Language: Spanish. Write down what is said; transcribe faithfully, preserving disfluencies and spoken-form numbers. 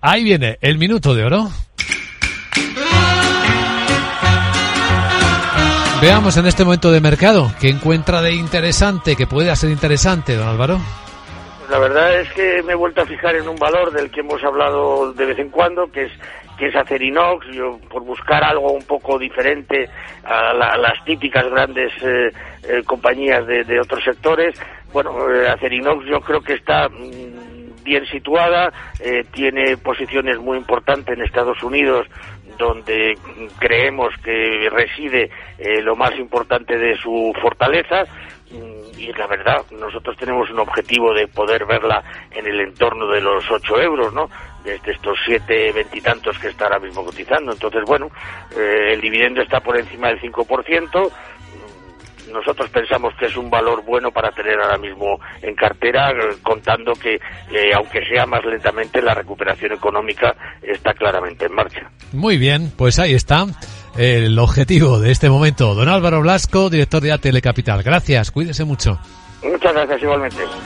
Ahí viene el minuto de oro. Veamos en este momento de mercado qué encuentra de interesante, que pueda ser interesante, don Álvaro. La verdad es que me he vuelto a fijar en un valor del que hemos hablado de vez en cuando, que es que es Acerinox. Yo, por buscar algo un poco diferente a, la, a las típicas grandes eh, eh, compañías de, de otros sectores, bueno, eh, Acerinox yo creo que está mmm, bien situada, eh, tiene posiciones muy importantes en Estados Unidos, donde creemos que reside eh, lo más importante de su fortaleza. Y la verdad, nosotros tenemos un objetivo de poder verla en el entorno de los ocho euros, ¿no? Desde estos siete, veintitantos que está ahora mismo cotizando. Entonces, bueno, eh, el dividendo está por encima del cinco por ciento. Nosotros pensamos que es un valor bueno para tener ahora mismo en cartera, eh, contando que, eh, aunque sea más lentamente, la recuperación económica está claramente en marcha. Muy bien, pues ahí está el objetivo de este momento. Don Álvaro Blasco, director de A T L Capital. Gracias, cuídese mucho. Muchas gracias, igualmente.